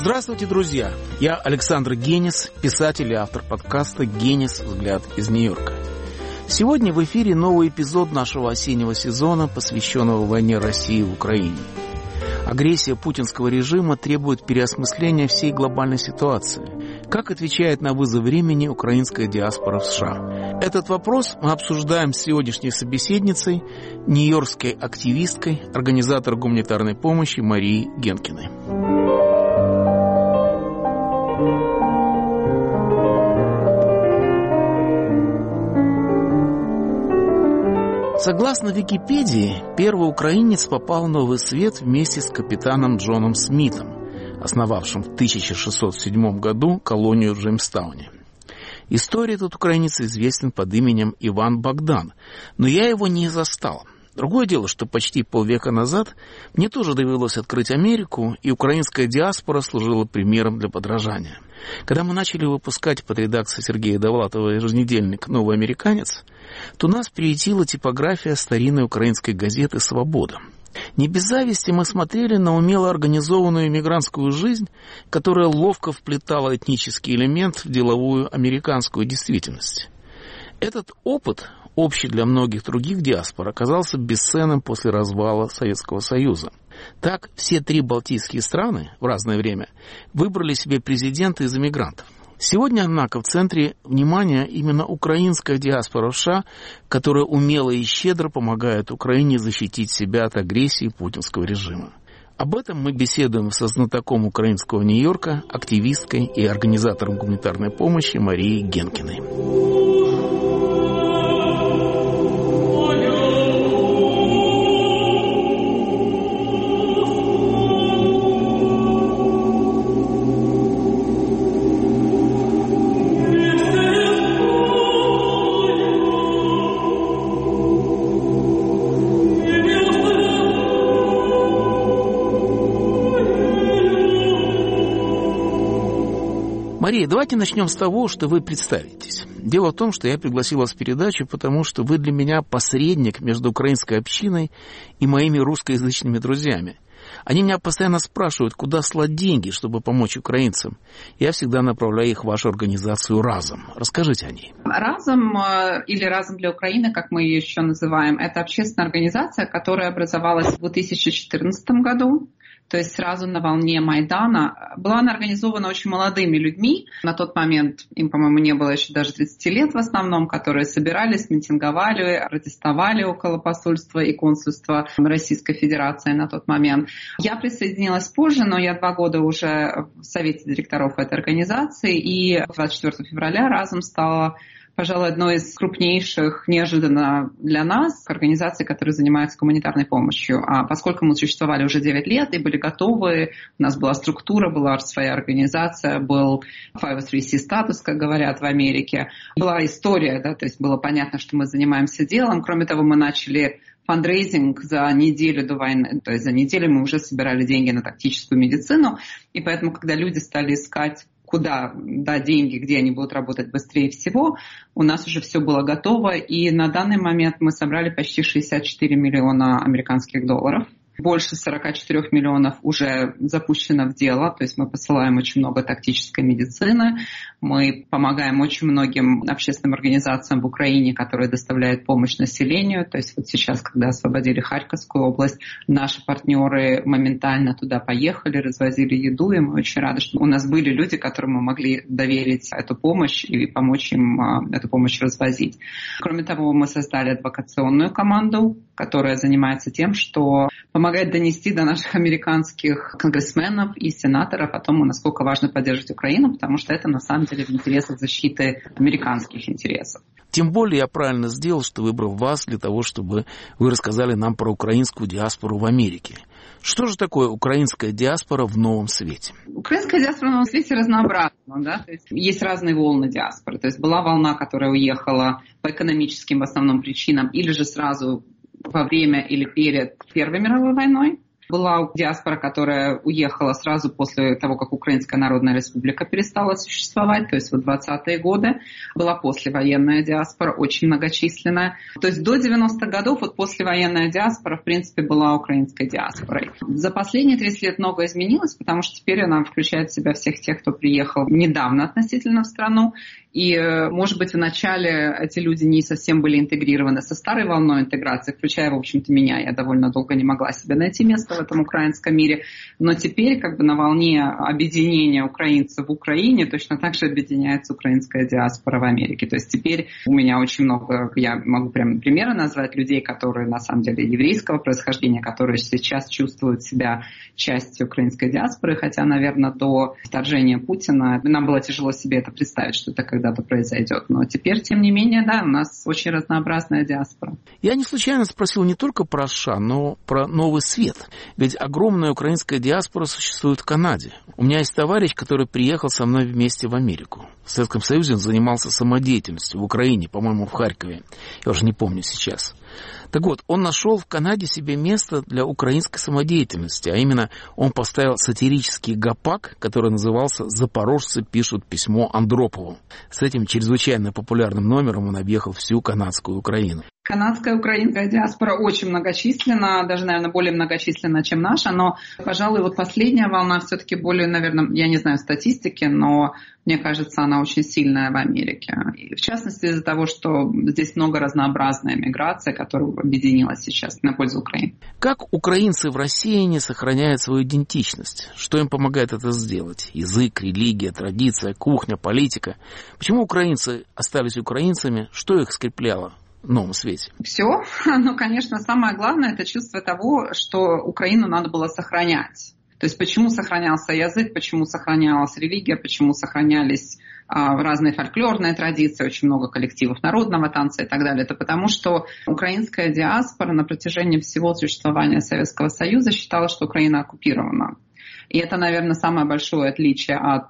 Здравствуйте, друзья! Я Александр Генис, писатель и автор подкаста «Генис. Взгляд из Нью-Йорка». Сегодня в эфире новый эпизод нашего осеннего сезона, посвященного войне России в Украине. Агрессия путинского режима требует переосмысления всей глобальной ситуации. Как отвечает на вызов времени украинская диаспора в США? Этот вопрос мы обсуждаем с сегодняшней собеседницей, нью-йоркской активисткой, организатором гуманитарной помощи Марией Генкиной. Согласно Википедии, первый украинец попал в Новый Свет вместе с капитаном Джоном Смитом, основавшим в 1607 году колонию в Джеймстауне. История этот украинец известен под именем Иван Богдан, но я его не застал. Другое дело, что почти полвека назад мне тоже довелось открыть Америку, и украинская диаспора служила примером для подражания. Когда мы начали выпускать под редакцией Сергея Довлатова еженедельник «Новый американец», то нас приютила типография старинной украинской газеты «Свобода». Не без зависти мы смотрели на умело организованную иммигрантскую жизнь, которая ловко вплетала этнический элемент в деловую американскую действительность. Этот опыт, общий для многих других диаспор, оказался бесценным после развала Советского Союза. Так, все три балтийские страны в разное время выбрали себе президента из эмигрантов. Сегодня, однако, в центре внимания именно украинская диаспора в США, которая умело и щедро помогает Украине защитить себя от агрессии путинского режима. Об этом мы беседуем со знатоком украинского Нью-Йорка, активисткой и организатором гуманитарной помощи Марией Генкиной. Мария, давайте начнем с того, что вы представитесь. Дело в том, что я пригласил вас в передачу, потому что вы для меня посредник между украинской общиной и моими русскоязычными друзьями. Они меня постоянно спрашивают, куда слать деньги, чтобы помочь украинцам. Я всегда направляю их в вашу организацию «Разом». Расскажите о ней. «Разом» или «Разом для Украины», как мы ее еще называем, это общественная организация, которая образовалась в 2014 году. То есть сразу на волне Майдана. Была она организована очень молодыми людьми. На тот момент им, по-моему, не было еще даже 30 лет в основном, которые собирались, митинговали, протестовали около посольства и консульства Российской Федерации на тот момент. Я присоединилась позже, но я 2 года уже в совете директоров этой организации, и 24 февраля «Разом» стала, пожалуй, одной из крупнейших, неожиданно для нас, организаций, которые занимаются гуманитарной помощью. А поскольку мы существовали уже 9 лет и были готовы, у нас была структура, была своя организация, был 503C статус, как говорят в Америке, была история, да, то есть было понятно, что мы занимаемся делом. Кроме того, мы начали фандрейзинг за неделю до войны, то есть за неделю мы уже собирали деньги на тактическую медицину, и поэтому, когда люди стали искать, куда дать деньги, где они будут работать быстрее всего, у нас уже все было готово, и на данный момент мы собрали почти 64 миллиона американских долларов. Больше 44 миллионов уже запущено в дело, то есть мы посылаем очень много тактической медицины, мы помогаем очень многим общественным организациям в Украине, которые доставляют помощь населению, то есть вот сейчас, когда освободили Харьковскую область, наши партнеры моментально туда поехали, развозили еду, и мы очень рады, что у нас были люди, которым мы могли доверить эту помощь и помочь им эту помощь развозить. Кроме того, мы создали адвокационную команду, которая занимается тем, что помогает донести до наших американских конгрессменов и сенаторов о том, насколько важно поддерживать Украину, потому что это на самом деле в интересах защиты американских интересов. Тем более я правильно сделал, что выбрал вас для того, чтобы вы рассказали нам про украинскую диаспору в Америке. Что же такое украинская диаспора в новом свете? Украинская диаспора в новом свете разнообразна. Да? То есть разные волны диаспоры. То есть была волна, которая уехала по экономическим в основном причинам или же сразу во время или перед Первой мировой войной. Была диаспора, которая уехала сразу после того, как Украинская Народная Республика перестала существовать, то есть в 20-е годы. Была послевоенная диаспора, очень многочисленная. То есть до 90-х годов послевоенная диаспора, в принципе, была украинской диаспорой. За последние 30 лет многое изменилось, потому что теперь она включает в себя всех тех, кто приехал недавно относительно в страну. И, может быть, вначале эти люди не совсем были интегрированы со старой волной интеграции, включая, в общем-то, меня. Я довольно долго не могла себе найти место в этом украинском мире. Но теперь на волне объединения украинцев в Украине точно так же объединяется украинская диаспора в Америке. То есть теперь у меня очень много, я могу прям примеры назвать, людей, которые на самом деле еврейского происхождения, которые сейчас чувствуют себя частью украинской диаспоры, хотя, наверное, до вторжения Путина нам было тяжело себе это представить, что это когда-то произойдет. Но теперь, тем не менее, да, у нас очень разнообразная диаспора. Я не случайно спросил не только про США, но про Новый Свет. Ведь огромная украинская диаспора существует в Канаде. У меня есть товарищ, который приехал со мной вместе в Америку. В Советском Союзе он занимался самодеятельностью в Украине, по-моему, в Харькове. Я уже не помню сейчас. Так вот, он нашел в Канаде себе место для украинской самодеятельности, а именно он поставил сатирический гопак, который назывался «Запорожцы пишут письмо Андропову». С этим чрезвычайно популярным номером он объехал всю канадскую Украину. Канадская украинская диаспора очень многочисленна, даже, наверное, более многочисленна, чем наша, но, пожалуй, последняя волна все-таки более, наверное, я не знаю статистики, но мне кажется, она очень сильная в Америке. И в частности, из-за того, что здесь много разнообразной миграции, которая объединилась сейчас на пользу Украины. Как украинцы в России не сохраняют свою идентичность? Что им помогает это сделать? Язык, религия, традиция, кухня, политика. Почему украинцы остались украинцами? Что их скрепляло в Новом Свете? Все. Но, конечно, самое главное – это чувство того, что Украину надо было сохранять. То есть почему сохранялся язык, почему сохранялась религия, почему сохранялись разные фольклорные традиции, очень много коллективов народного танца и так далее. Это потому, что украинская диаспора на протяжении всего существования Советского Союза считала, что Украина оккупирована. И это, наверное, самое большое отличие от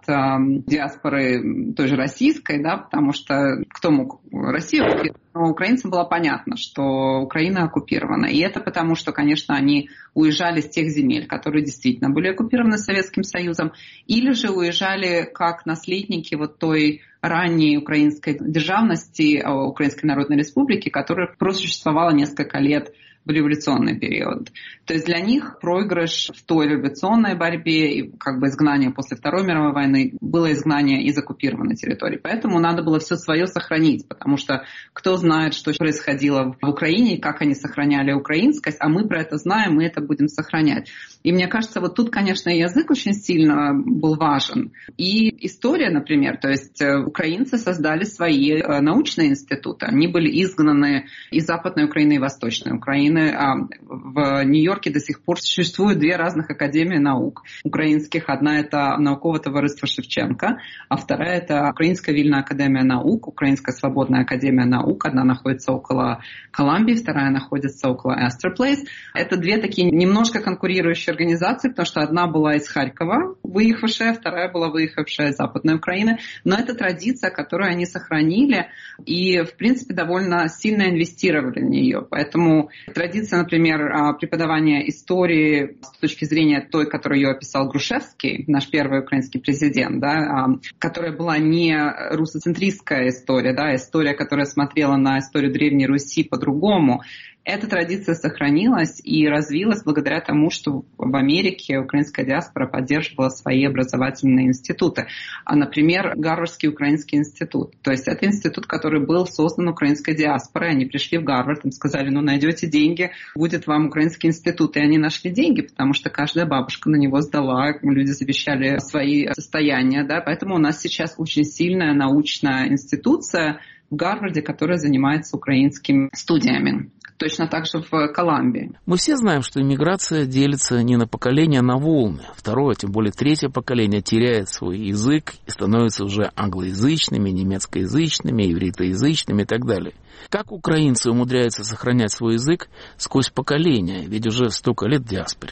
диаспоры той же российской, да, потому что кто мог Россию оккупировать? Но украинцам было понятно, что Украина оккупирована. И это потому, что, конечно, они уезжали с тех земель, которые действительно были оккупированы Советским Союзом, или же уезжали как наследники той ранней украинской державности, Украинской Народной Республики, которая просуществовала несколько лет в революционный период. То есть для них проигрыш в той революционной борьбе и изгнание после Второй мировой войны было изгнание из оккупированной территории. Поэтому надо было все свое сохранить, потому что кто знает, что происходило в Украине, как они сохраняли украинскость, а мы про это знаем, мы это будем сохранять. И мне кажется, тут, конечно, язык очень сильно был важен. И история, например, то есть украинцы создали свои научные институты. Они были изгнаны из Западной Украины и Восточной Украины. В Нью-Йорке до сих пор существуют две разных академии наук украинских. Одна – это науковое товариство Шевченко, а вторая – это Украинская вільна академия наук, Украинская свободная академия наук. Одна находится около Колумбии, вторая находится около Астер Плейс. Это две такие немножко конкурирующие организации, потому что одна была из Харькова выехавшая, вторая была выехавшая из Западной Украины. Но это традиция, которую они сохранили и, в принципе, довольно сильно инвестировали в нее. Поэтому традиция, например, преподавания истории с точки зрения той, которую ее описал Грушевский, наш первый украинский президент, да, которая была не русоцентристская история, да, история, которая смотрела на историю Древней Руси по-другому. Эта традиция сохранилась и развилась благодаря тому, что в Америке украинская диаспора поддерживала свои образовательные институты. Например, Гарвардский украинский институт. То есть это институт, который был создан украинской диаспорой. Они пришли в Гарвард, им сказали, найдете деньги, будет вам украинский институт. И они нашли деньги, потому что каждая бабушка на него сдала, люди завещали свои состояния. Да? Поэтому у нас сейчас очень сильная научная институция в Гарварде, которая занимается украинскими студиями. Точно так же в Колумбии. Мы все знаем, что иммиграция делится не на поколения, а на волны. Второе, тем более третье поколение теряет свой язык и становится уже англоязычными, немецкоязычными, ивритоязычными и так далее. Как украинцы умудряются сохранять свой язык сквозь поколения, ведь уже столько лет в диаспоре?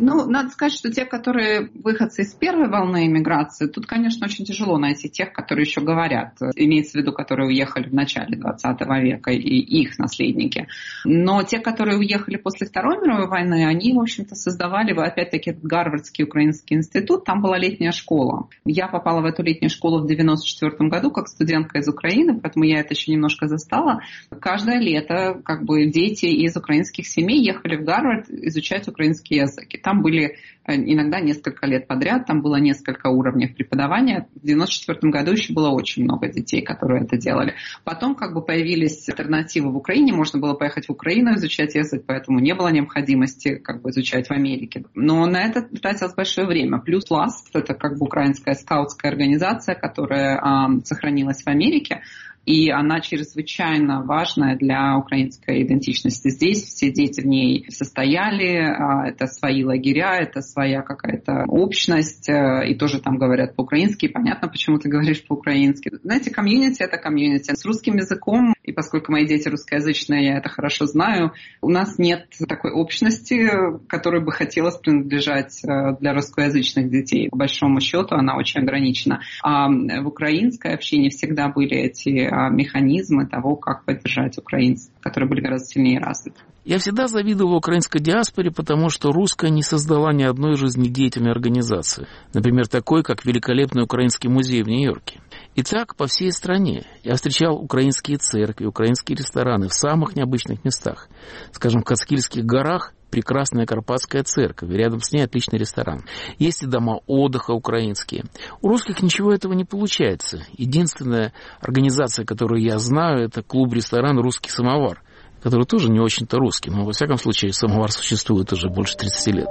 Надо сказать, что те, которые выходцы из первой волны эмиграции, тут, конечно, очень тяжело найти тех, которые еще говорят. Имеется в виду, которые уехали в начале 20 века и их наследники. Но те, которые уехали после Второй мировой войны, они, в общем-то, создавали, опять-таки, Гарвардский украинский институт. Там была летняя школа. Я попала в эту летнюю школу в 1994 году как студентка из Украины, поэтому я это еще немножко застала. Каждое лето дети из украинских семей ехали в Гарвард изучать украинский язык. И там были иногда несколько лет подряд, там было несколько уровней преподавания. В 1994 году еще было очень много детей, которые это делали. Потом появились альтернативы в Украине, можно было поехать в Украину изучать язык, поэтому не было необходимости изучать в Америке. Но на это тратилось большое время. Плюс ПЛАСТ, это украинская скаутская организация, которая сохранилась в Америке. И она чрезвычайно важная для украинской идентичности. Здесь все дети в ней состояли, это свои лагеря, это своя какая-то общность, и тоже там говорят по-украински. Понятно, почему ты говоришь по-украински. Знаете, комьюнити — это комьюнити. С русским языком, и поскольку мои дети русскоязычные, я это хорошо знаю, у нас нет такой общности, которой бы хотелось принадлежать для русскоязычных детей. По большому счету она очень ограничена. А в украинской общине всегда были эти механизмы того, как поддержать украинцев, которые были гораздо сильнее развиты. Я всегда завидовал украинской диаспоре, потому что русская не создала ни одной жизнедеятельной организации. Например, такой, как великолепный украинский музей в Нью-Йорке. И так по всей стране. Я встречал украинские церкви, украинские рестораны в самых необычных местах. Скажем, в Кацкильских горах прекрасная Карпатская церковь, и рядом с ней отличный ресторан. Есть и дома отдыха украинские. У русских ничего этого не получается. Единственная организация, которую я знаю, это клуб-ресторан «Русский самовар», который тоже не очень-то русский, но, во всяком случае, самовар существует уже больше 30 лет.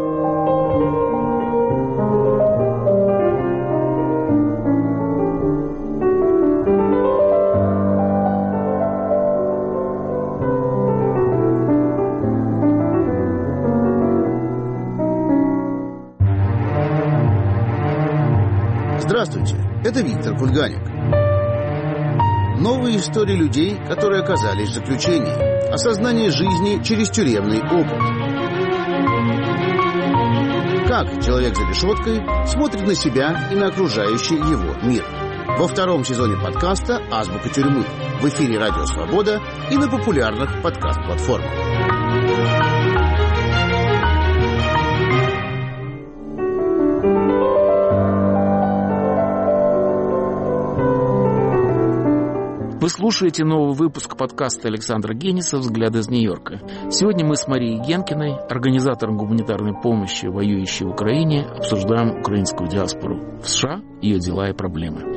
Здравствуйте, это Виктор Кульганик. Новые истории людей, которые оказались в заключении. Осознание жизни через тюремный опыт. Как человек за решеткой смотрит на себя и на окружающий его мир. Во втором сезоне подкаста «Азбука тюрьмы». В эфире «Радио Свобода» и на популярных подкаст-платформах. Вы слушаете новый выпуск подкаста Александра Гениса «Взгляд из Нью-Йорка». Сегодня мы с Марией Генкиной, организатором гуманитарной помощи, воюющей в Украине, обсуждаем украинскую диаспору в США, ее дела и проблемы.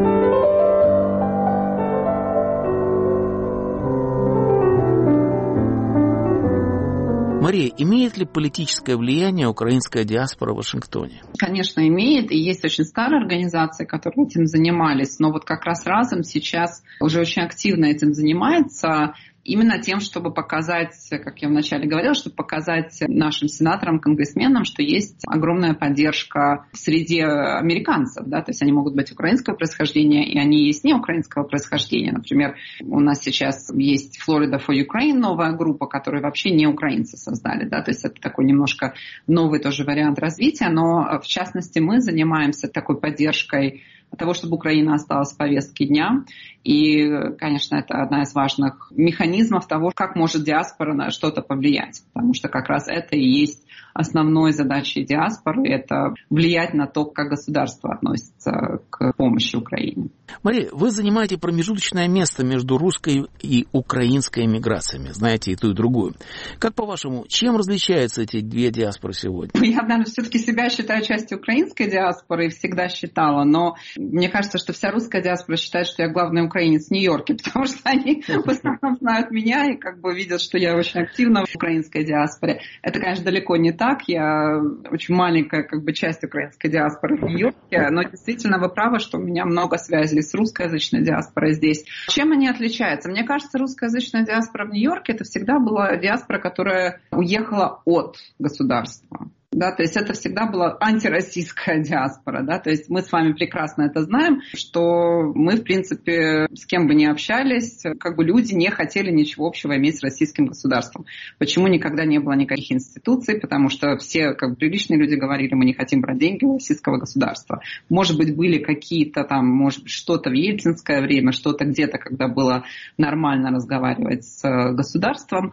Мария, имеет ли политическое влияние украинская диаспора в Вашингтоне? Конечно, имеет. И есть очень старые организации, которые этим занимались. Но как раз разом сейчас уже очень активно этим занимается. Именно тем, чтобы показать, как я вначале говорила, чтобы показать нашим сенаторам, конгрессменам, что есть огромная поддержка среди американцев. Да? То есть они могут быть украинского происхождения, и они есть не украинского происхождения. Например, у нас сейчас есть Florida for Ukraine, новая группа, которую вообще не украинцы создали. Да? То есть это такой немножко новый тоже вариант развития. Но в частности мы занимаемся такой поддержкой того, чтобы Украина осталась в повестке дня. И, конечно, это одна из важных механизмов того, как может диаспора на что-то повлиять. Потому что как раз это и есть основной задачей диаспоры – это влиять на то, как государство относится к помощи Украине. Мария, вы занимаете промежуточное место между русской и украинской эмиграциями. Знаете и ту, и другую. Как, по-вашему, чем различаются эти две диаспоры сегодня? Я, наверное, все-таки себя считаю частью украинской диаспоры и всегда считала. Но мне кажется, что вся русская диаспора считает, что я главный украинец в Нью-Йорке, потому что они в основном знают меня и видят, что я очень активна в украинской диаспоре. Это, конечно, далеко не так. Я очень маленькая часть украинской диаспоры в Нью-Йорке, но действительно вы правы, что у меня много связей с русскоязычной диаспорой здесь. Чем они отличаются? Мне кажется, русскоязычная диаспора в Нью-Йорке это всегда была диаспора, которая уехала от государства. Да, то есть это всегда была антироссийская диаспора, да, то есть мы с вами прекрасно это знаем, что мы, в принципе, с кем бы ни общались, как бы люди не хотели ничего общего иметь с российским государством. Почему никогда не было никаких институций? Потому что все, как бы, приличные люди говорили, мы не хотим брать деньги у российского государства. Может быть, были какие-то там, может быть, что-то в ельцинское время, что-то где-то, когда было нормально разговаривать с государством,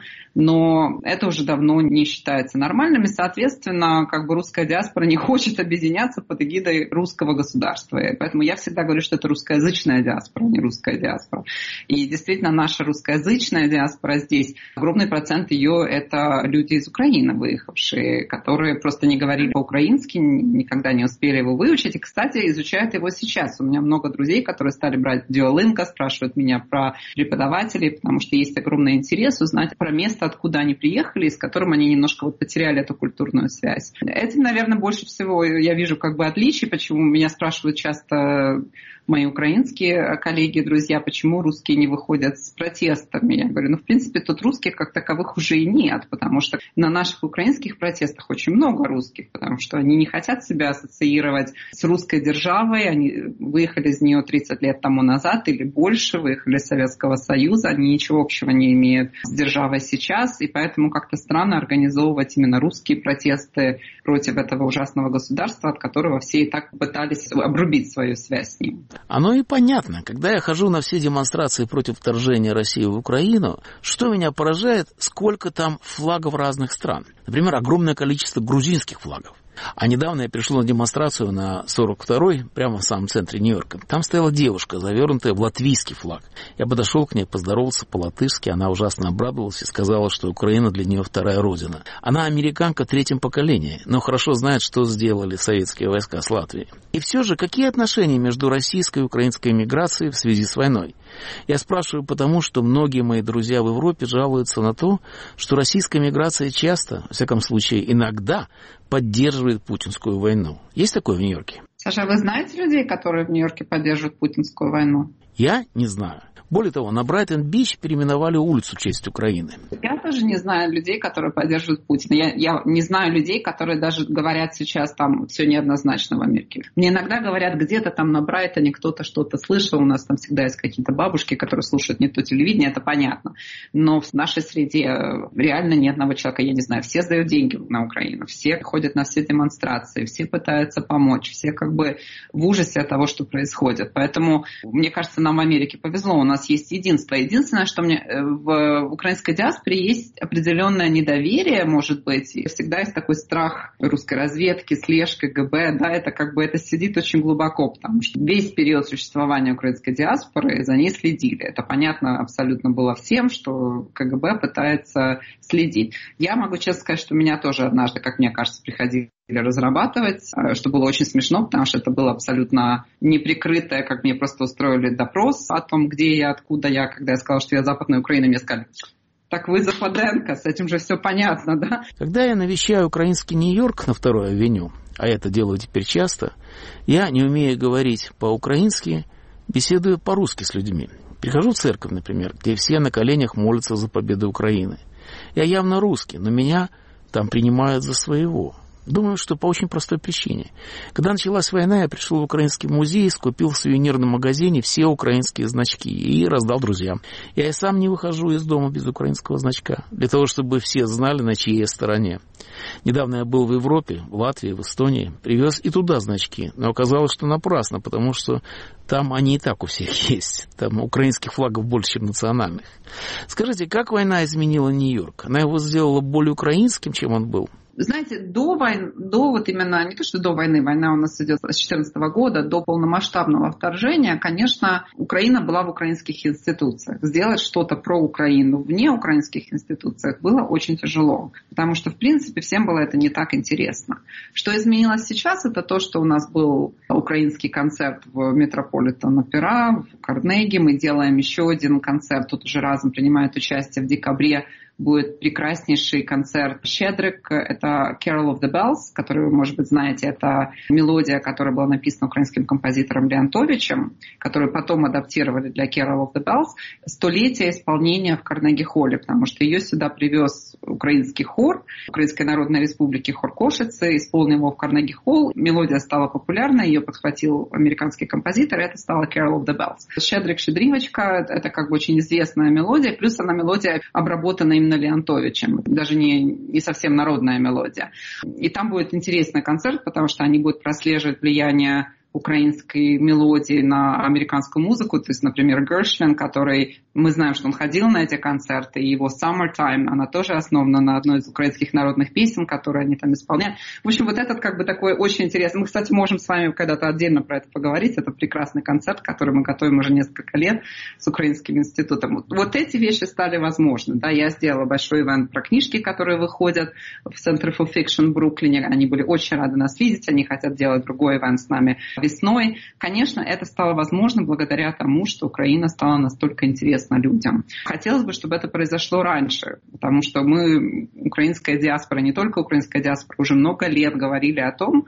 но это уже давно не считается нормальным, и, соответственно, как бы русская диаспора не хочет объединяться под эгидой русского государства. И поэтому я всегда говорю, что это русскоязычная диаспора, не русская диаспора. И действительно, наша русскоязычная диаспора здесь, огромный процент ее — это люди из Украины, выехавшие, которые просто не говорили по-украински, никогда не успели его выучить. И, кстати, изучают его сейчас. У меня много друзей, которые стали брать Duolingo, спрашивают меня про преподавателей, потому что есть огромный интерес узнать про место, откуда они приехали, и с которым они немножко вот потеряли эту культурную связь. Этим, наверное, больше всего я вижу как бы отличий, почему меня спрашивают часто мои украинские коллеги, друзья, почему русские не выходят с протестами. Я говорю, в принципе, тут русских как таковых уже и нет, потому что на наших украинских протестах очень много русских, потому что они не хотят себя ассоциировать с русской державой, они выехали из нее 30 лет тому назад или больше, выехали из Советского Союза, они ничего общего не имеют с державой сейчас, и поэтому как-то странно организовывать именно русские протесты против этого ужасного государства, от которого все и так пытались обрубить свою связь с ним. Оно и понятно. Когда я хожу на все демонстрации против вторжения России в Украину, что меня поражает, сколько там флагов разных стран. Например, огромное количество грузинских флагов. А недавно я пришел на демонстрацию на 42-й, прямо в самом центре Нью-Йорка. Там стояла девушка, завернутая в латвийский флаг. Я подошел к ней, поздоровался по-латышски, она ужасно обрадовалась и сказала, что Украина для нее вторая родина. Она американка третьем поколении, но хорошо знает, что сделали советские войска с Латвией. И все же, какие отношения между российской и украинской миграцией в связи с войной? Я спрашиваю потому, что многие мои друзья в Европе жалуются на то, что российская миграция часто, во всяком случае иногда, поддерживает путинскую войну. Есть такое в Нью-Йорке? Саша, вы знаете людей, которые в Нью-Йорке поддерживают путинскую войну? Я не знаю. Более того, на Брайтон-Бич переименовали улицу в честь Украины. Я тоже не знаю людей, которые поддерживают Путина. Я не знаю людей, которые даже говорят сейчас, там все неоднозначно в Америке. Мне иногда говорят, где-то там на Брайтоне кто-то что-то слышал. У нас там всегда есть какие-то бабушки, которые слушают не то телевидение, это понятно. Но в нашей среде реально ни одного человека, я не знаю, все сдают деньги на Украину, все ходят на все демонстрации, все пытаются помочь, все как бы в ужасе от того, что происходит. Поэтому, мне кажется, нам в Америке повезло. У нас есть единство. Единственное, что мне в украинской диаспоре есть определенное недоверие, может быть, и всегда есть такой страх русской разведки, слежки, КГБ, да, это как бы это сидит очень глубоко, потому что весь период существования украинской диаспоры за ней следили. Это понятно абсолютно было всем, что КГБ пытается следить. Я могу честно сказать, что меня тоже однажды, как мне кажется, приходили разрабатывать, что было очень смешно, потому что это было абсолютно неприкрытое, как мне просто устроили допрос о том, где я, откуда я, когда я сказала, что я Западная Украина, мне сказали, так вы Западенко, с этим же все понятно, да? Когда я навещаю украинский Нью-Йорк на 2-й авеню, а это делаю теперь часто, я, не умея говорить по-украински, беседую по-русски с людьми. Прихожу в церковь, например, где все на коленях молятся за победу Украины. Я явно русский, но меня там принимают за своего. Думаю, что по очень простой причине. Когда началась война, я пришел в украинский музей, скупил в сувенирном магазине все украинские значки и раздал друзьям. Я и сам не выхожу из дома без украинского значка, для того, чтобы все знали, на чьей я стороне. Недавно я был в Европе, в Латвии, в Эстонии, привез и туда значки, но оказалось, что напрасно, потому что там они и так у всех есть. Там украинских флагов больше, чем национальных. Скажите, как война изменила Нью-Йорк? Она его сделала более украинским, чем он был? Знаете, до вот именно, не то что до войны, война у нас идет с 2014 года, до полномасштабного вторжения, конечно, Украина была в украинских институциях. Сделать что-то про Украину вне украинских институциях было очень тяжело, потому что, в принципе, всем было это не так интересно. Что изменилось сейчас, это то, что у нас был украинский концерт в Метрополитен-опера, в Карнеги. Мы делаем еще один концерт, тут уже разом принимает участие в декабре будет прекраснейший концерт «Щедрик». Это «Carol of the Bells», который вы, может быть, знаете. Это мелодия, которая была написана украинским композитором Леонтовичем, которую потом адаптировали для «Carol of the Bells». Столетие исполнения в Карнеги-холле, потому что ее сюда привез украинский хор Украинской Народной Республики, хор Кошицы, исполнил его в Карнеги-холл. Мелодия стала популярной, ее подхватил американский композитор, и это стало «Carol of the Bells». «Щедрик, щедривочка» — это как бы очень известная мелодия, плюс она мелодия обработана именно Леонтовичем, даже не совсем народная мелодия. И там будет интересный концерт, потому что они будут прослеживать влияние украинской мелодии на американскую музыку. То есть, например, Гершвин, который, мы знаем, что он ходил на эти концерты, и его «Summertime», она тоже основана на одной из украинских народных песен, которые они там исполняют. В общем, вот этот как бы такой очень интересный. Мы, кстати, можем с вами когда-то отдельно про это поговорить. Это прекрасный концерт, который мы готовим уже несколько лет с Украинским институтом. Вот эти вещи стали возможны. Да, я сделала большой ивент про книжки, которые выходят в Center for Fiction в Бруклине. Они были очень рады нас видеть, они хотят делать другой ивент с нами весной. Конечно, это стало возможно благодаря тому, что Украина стала настолько интересна людям. Хотелось бы, чтобы это произошло раньше, потому что мы, украинская диаспора, не только украинская диаспора, уже много лет говорили о том,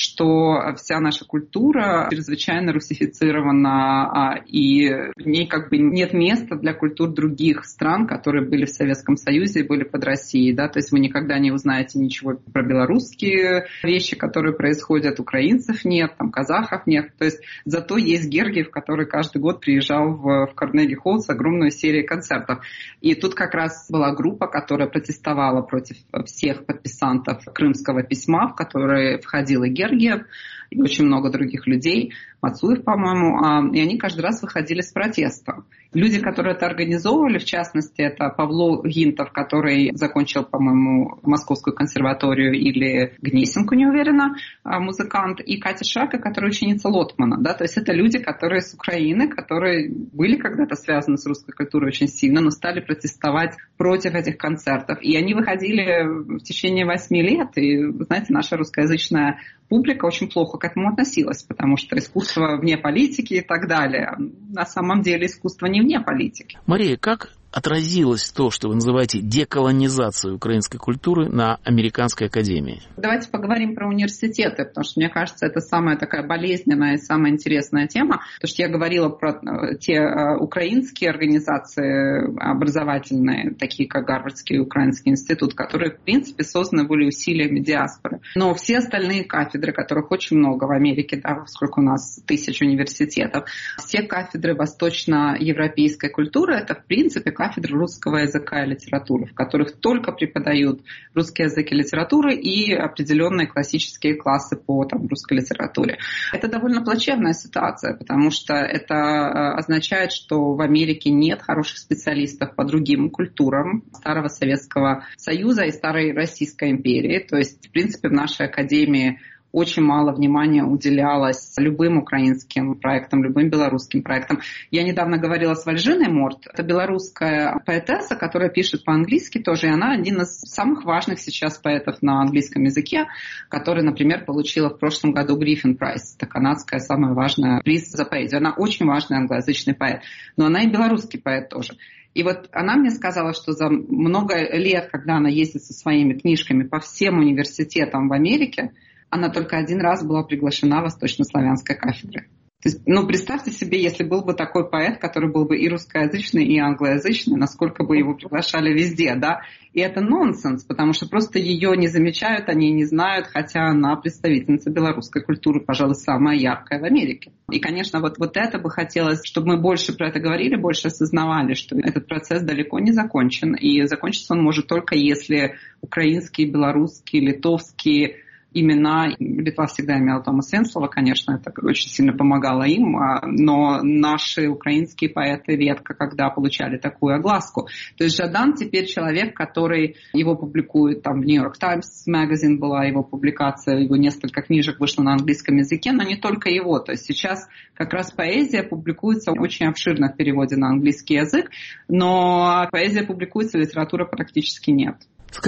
что вся наша культура чрезвычайно русифицирована, и в ней как бы нет места для культур других стран, которые были в Советском Союзе и были под Россией. Да? То есть вы никогда не узнаете ничего про белорусские вещи, которые происходят, украинцев нет, там, казахов нет. То есть зато есть Гергиев, который каждый год приезжал в Карнеги-холл с огромной серией концертов. И тут как раз была группа, которая протестовала против всех подписантов Крымского письма, в которое входил и Гергиев, и очень много других людей, Мацуев, по-моему, и они каждый раз выходили с протестом. Люди, которые это организовывали, в частности, это Павло Гинтов, который закончил, по-моему, Московскую консерваторию или Гнесинку, не уверена, музыкант, и Катя Шака, которая ученица Лотмана. Да? То есть это люди, которые с Украины, которые были когда-то связаны с русской культурой очень сильно, но стали протестовать против этих концертов. И они выходили в течение 8 лет, и, вы знаете, наша русскоязычная публика очень плохо к этому относилась, потому что искусство вне политики и так далее. На самом деле искусство не вне политики. Мария, как отразилось то, что вы называете деколонизацией украинской культуры на Американской академии? Давайте поговорим про университеты, потому что, мне кажется, это самая такая болезненная и самая интересная тема. Потому что я говорила про те украинские организации образовательные, такие как Гарвардский и Украинский институт, которые, в принципе, созданы были усилиями диаспоры. Но все остальные кафедры, которых очень много в Америке, да, сколько у нас 1000 университетов, все кафедры восточноевропейской культуры, это, в принципе, кафедры русского языка и литературы, в которых только преподают русский язык и литературу и определенные классические классы по русской литературе. Это довольно плачевная ситуация, потому что это означает, что в Америке нет хороших специалистов по другим культурам старого Советского Союза и старой Российской империи. То есть, в принципе, в нашей академии очень мало внимания уделялось любым украинским проектам, любым белорусским проектам. Я недавно говорила с Вальжиной Морт. Это белорусская поэтесса, которая пишет по-английски тоже. И она один из самых важных сейчас поэтов на английском языке, который, например, получила в прошлом году Гриффин Прайс. Это канадская самая важная приз за поэзию. Она очень важный англоязычный поэт. Но она и белорусский поэт тоже. И вот она мне сказала, что за много лет, когда она ездит со своими книжками по всем университетам в Америке, она только один раз была приглашена восточнославянской кафедрой. То есть, представьте себе, если был бы такой поэт, который был бы и русскоязычный, и англоязычный, насколько бы его приглашали везде, да? И это нонсенс, потому что просто ее не замечают, они не знают, хотя она представительница белорусской культуры, пожалуй, самая яркая в Америке. И, конечно, вот это бы хотелось, чтобы мы больше про это говорили, больше осознавали, что этот процесс далеко не закончен. И закончиться он может только если украинские, белорусские, литовские имена, Литва всегда имела Томаса Венслова, конечно, это очень сильно помогало им, но наши украинские поэты редко когда получали такую огласку. То есть Жадан теперь человек, который его публикует, там в New York Times Magazine была его публикация, его несколько книжек вышло на английском языке, но не только его. То есть сейчас как раз поэзия публикуется очень обширно в переводе на английский язык, но поэзия публикуется, литературы практически нет. Скажите,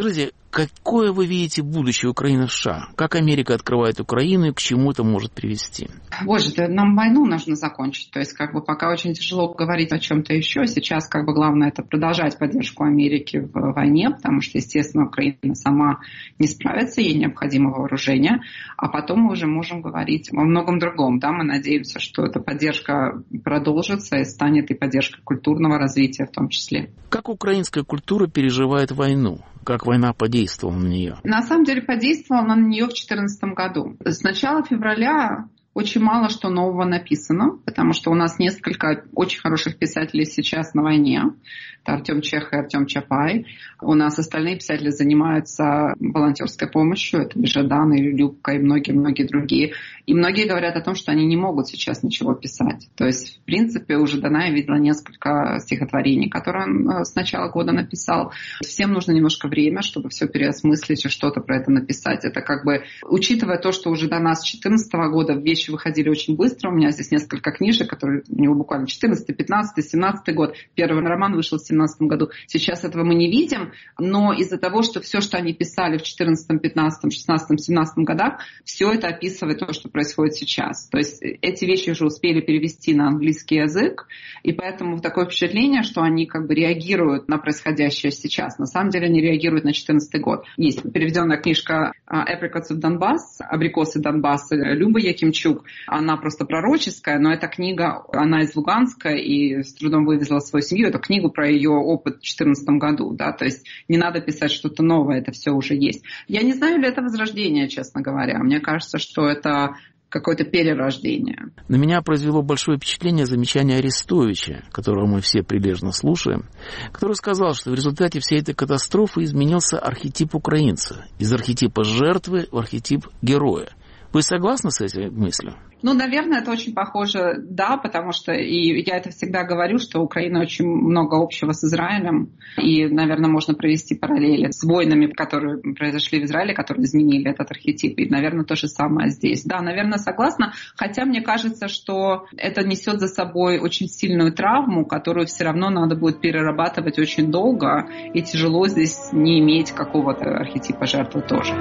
какое вы видите будущее Украины в США? Как Америка открывает Украину и к чему это может привести? Боже, да нам войну нужно закончить. То есть пока очень тяжело говорить о чем-то еще. Сейчас главное это продолжать поддержку Америки в войне, потому что, естественно, Украина сама не справится, ей необходимо вооружение. А потом мы уже можем говорить о многом другом. Да? Мы надеемся, что эта поддержка продолжится и станет и поддержкой культурного развития в том числе. Как украинская культура переживает войну? Как война подействовала на нее? На самом деле подействовала на нее в 2014 году. С начала февраля очень мало что нового написано, потому что у нас несколько очень хороших писателей сейчас на войне. Это Артем Чех и Артем Чапай. У нас остальные писатели занимаются волонтерской помощью. Это Бежадан и Любка и многие-многие другие. И многие говорят о том, что они не могут сейчас ничего писать. То есть, в принципе, уже Данаев видела несколько стихотворений, которые он с начала года написал. Всем нужно немножко время, чтобы все переосмыслить и что-то про это написать. Это учитывая то, что уже до нас с 2014 года вещи выходили очень быстро. У меня здесь несколько книжек, которые у него буквально 14, 15, 17 год. Первый роман вышел в 2017 году. Сейчас этого мы не видим, но из-за того, что все, что они писали в 2014, 15, 16, 17 годах, все это описывает то, что происходит сейчас. То есть эти вещи уже успели перевести на английский язык, и поэтому такое впечатление, что они реагируют на происходящее сейчас. На самом деле они реагируют на 2014 год. Есть переведенная книжка «Apricots of Donbass», «Абрикосы Донбасса» Любы Якимчук. Она просто пророческая, но эта книга, она из Луганска и с трудом вывезла свою семью. Эту книгу про ее опыт в 2014 году. Да? То есть не надо писать что-то новое, это все уже есть. Я не знаю, ли это возрождение, честно говоря. Мне кажется, что это какое-то перерождение. На меня произвело большое впечатление замечание Арестовича, которого мы все прилежно слушаем, который сказал, что в результате всей этой катастрофы изменился архетип украинца. Из архетипа жертвы в архетип героя. Вы согласны с этой мыслью? Наверное, это очень похоже, да, потому что, и я это всегда говорю, что у Украины очень много общего с Израилем, и, наверное, можно провести параллели с войнами, которые произошли в Израиле, которые изменили этот архетип, и, наверное, то же самое здесь. Да, наверное, согласна, хотя мне кажется, что это несет за собой очень сильную травму, которую все равно надо будет перерабатывать очень долго, и тяжело здесь не иметь какого-то архетипа жертвы тоже.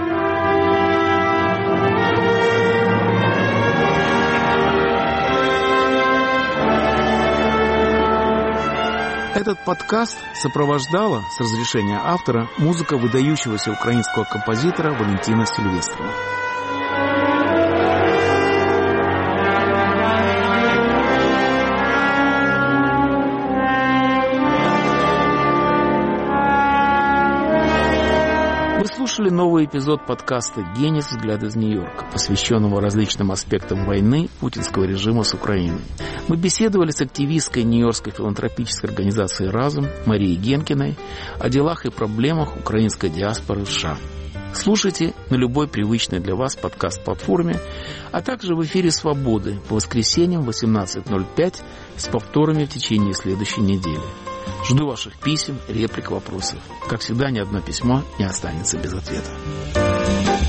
Этот подкаст сопровождала, с разрешения автора, музыка выдающегося украинского композитора Валентина Сильвестрова. Вы слушали новый эпизод подкаста «Генис. Взгляд из Нью-Йорка», посвященного различным аспектам войны путинского режима с Украиной. Мы беседовали с активисткой Нью-Йоркской филантропической организации «Разум» Марией Генкиной о делах и проблемах украинской диаспоры в США. Слушайте на любой привычной для вас подкаст-платформе, а также в эфире «Свободы» по воскресеньям в 18:05 с повторами в течение следующей недели. Жду ваших писем, реплик, вопросов. Как всегда, ни одно письмо не останется без ответа.